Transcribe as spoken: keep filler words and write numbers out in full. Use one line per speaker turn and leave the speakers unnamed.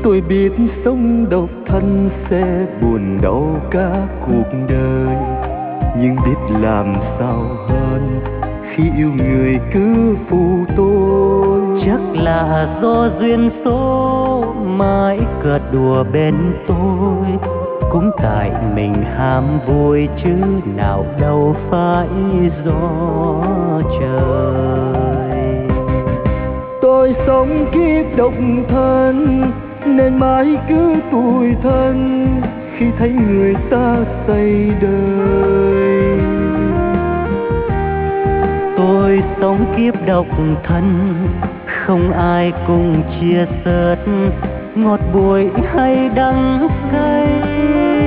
Tôi biết sống độc thân sẽ buồn đau cả cuộc đời, nhưng biết làm sao hơn khi yêu người cứ phụ tôi.
Chắc là do duyên số mãi cợt đùa bên tôi, cũng tại mình ham vui chứ nào đâu phải do trời.
Tôi sống kiếp độc thân nên mãi cứ tủi thân khi thấy người ta say đời.
Tôi sống kiếp độc thân, không ai cùng chia sớt ngọt bùi hay đắng cay.